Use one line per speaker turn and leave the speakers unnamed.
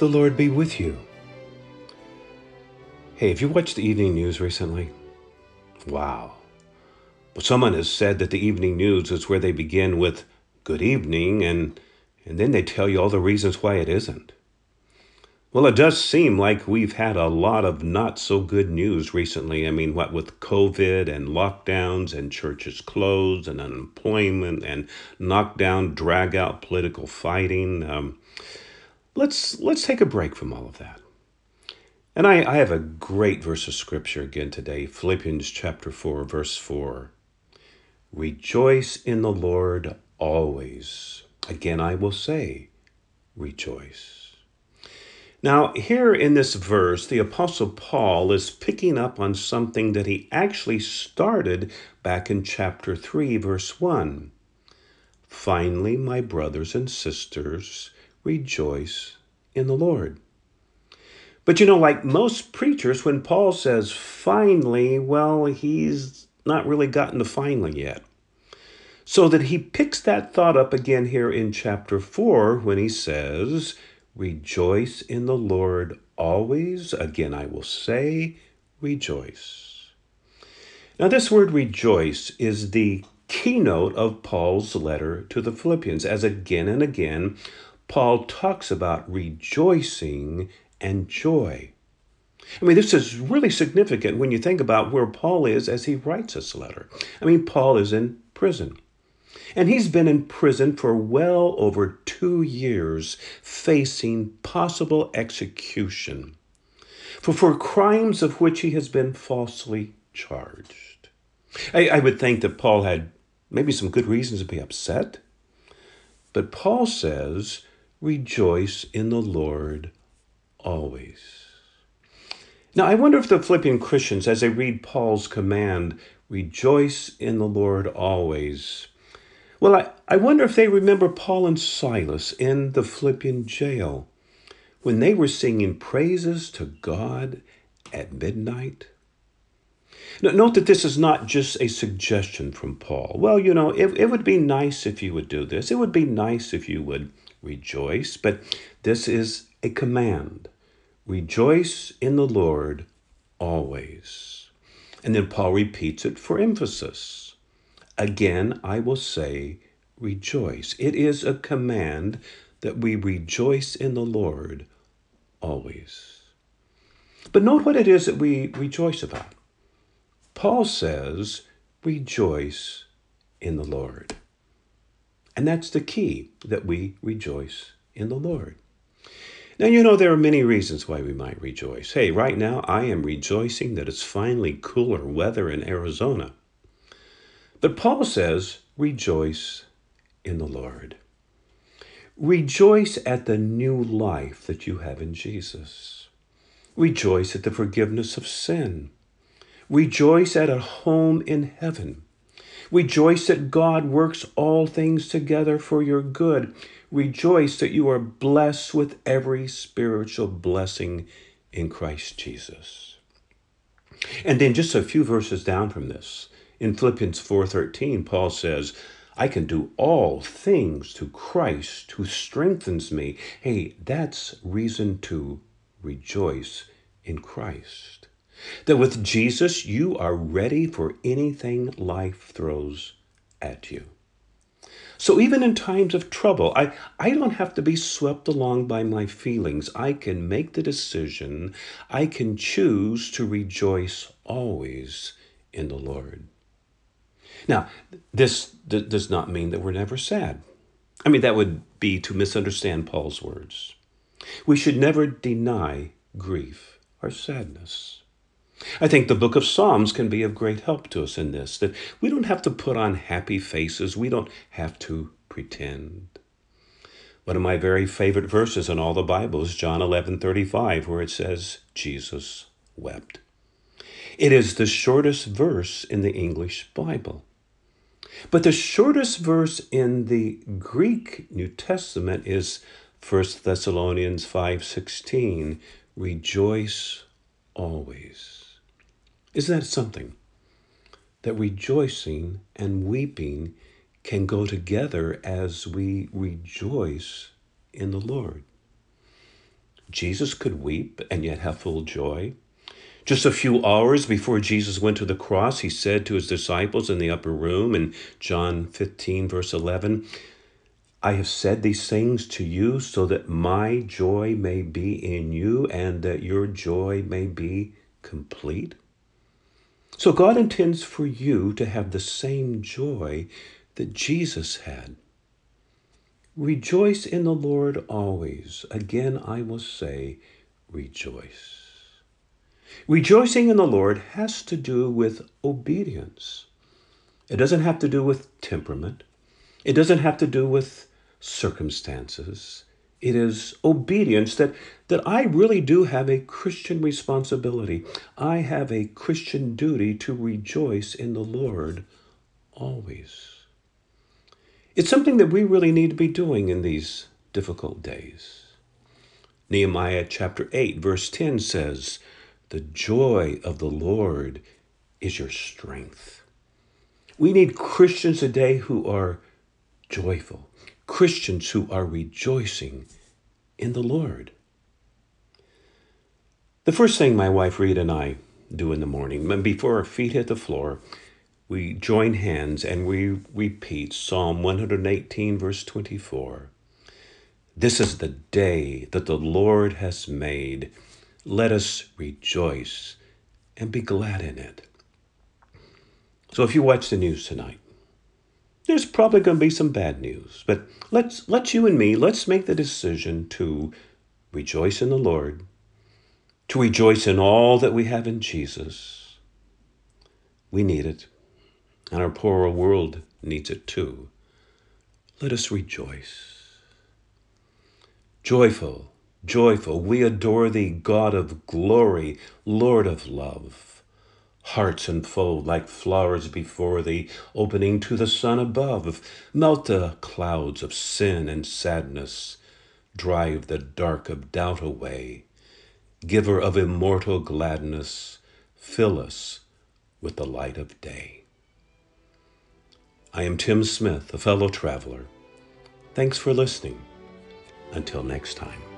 The Lord be with you. Hey, have you watched the evening news recently? Wow. Well, someone has said that the evening news is where they begin with good evening and then they tell you all the reasons why it isn't. Well, it does seem like we've had a lot of not so good news recently. I mean, what with COVID and lockdowns and churches closed and unemployment and knockdown, drag out political fighting. Let's take a break from all of that. And I have a great verse of scripture again today, Philippians chapter 4, verse 4. Rejoice in the Lord always. Again, I will say, rejoice. Now, here in this verse, the Apostle Paul is picking up on something that he actually started back in chapter 3, verse 1. Finally, my brothers and sisters, rejoice in the Lord. But like most preachers, when Paul says finally, well, he's not really gotten to finally yet. So that he picks that thought up again here in chapter 4 when he says, rejoice in the Lord always. Again, I will say, rejoice. Now, this word rejoice is the keynote of Paul's letter to the Philippians, as again and again, Paul talks about rejoicing and joy. I mean, this is really significant when you think about where Paul is as he writes this letter. I mean, Paul is in prison. And he's been in prison for well over 2 years, facing possible execution for crimes of which he has been falsely charged. I would think that Paul had maybe some good reasons to be upset. But Paul says, rejoice in the Lord always. Now, I wonder if the Philippian Christians, as they read Paul's command, rejoice in the Lord always, well, I wonder if they remember Paul and Silas in the Philippian jail when they were singing praises to God at midnight. Now, note that this is not just a suggestion from Paul. Well, it would be nice if you would do this. It would be nice if you would rejoice, but this is a command. Rejoice in the Lord always. And then Paul repeats it for emphasis. Again, I will say, rejoice. It is a command that we rejoice in the Lord always. But note what it is that we rejoice about. Paul says, rejoice in the Lord. And that's the key, that we rejoice in the Lord. Now, there are many reasons why we might rejoice. Hey, right now, I am rejoicing that it's finally cooler weather in Arizona. But Paul says, rejoice in the Lord. Rejoice at the new life that you have in Jesus. Rejoice at the forgiveness of sin. Rejoice at a home in heaven. Rejoice that God works all things together for your good. Rejoice that you are blessed with every spiritual blessing in Christ Jesus. And then just a few verses down from this, in Philippians 4:13, Paul says, I can do all things through Christ who strengthens me. Hey, that's reason to rejoice in Christ. That with Jesus, you are ready for anything life throws at you. So even in times of trouble, I don't have to be swept along by my feelings. I can make the decision. I can choose to rejoice always in the Lord. Now, this does not mean that we're never sad. I mean, that would be to misunderstand Paul's words. We should never deny grief or sadness. I think the book of Psalms can be of great help to us in this, that we don't have to put on happy faces. We don't have to pretend. One of my very favorite verses in all the Bible is John 11:35, where it says, Jesus wept. It is the shortest verse in the English Bible. But the shortest verse in the Greek New Testament is 1 Thessalonians 5:16, rejoice always. Isn't that something? That rejoicing and weeping can go together as we rejoice in the Lord. Jesus could weep and yet have full joy. Just a few hours before Jesus went to the cross, he said to his disciples in the upper room in John 15, verse 11, I have said these things to you so that my joy may be in you and that your joy may be complete. So God intends for you to have the same joy that Jesus had. Rejoice in the Lord always. Again, I will say, rejoice. Rejoicing in the Lord has to do with obedience. It doesn't have to do with temperament. It doesn't have to do with circumstances. It is obedience that I really do have a Christian responsibility. I have a Christian duty to rejoice in the Lord always. It's something that we really need to be doing in these difficult days. Nehemiah chapter 8, verse 10 says, the joy of the Lord is your strength. We need Christians today who are joyful, Christians who are rejoicing in the Lord. The first thing my wife Rita and I do in the morning, before our feet hit the floor, we join hands and we repeat Psalm 118, verse 24. This is the day that the Lord has made. Let us rejoice and be glad in it. So if you watch the news tonight, there's probably going to be some bad news, but let's make the decision to rejoice in the Lord, to rejoice in all that we have in Jesus. We need it, and our poorer world needs it too. Let us rejoice. Joyful, joyful, we adore thee, God of glory, Lord of love. Hearts unfold like flowers before thee, opening to the sun above. Melt the clouds of sin and sadness. Drive the dark of doubt away. Giver of immortal gladness, fill us with the light of day. I am Tim Smith, a fellow traveler. Thanks for listening. Until next time.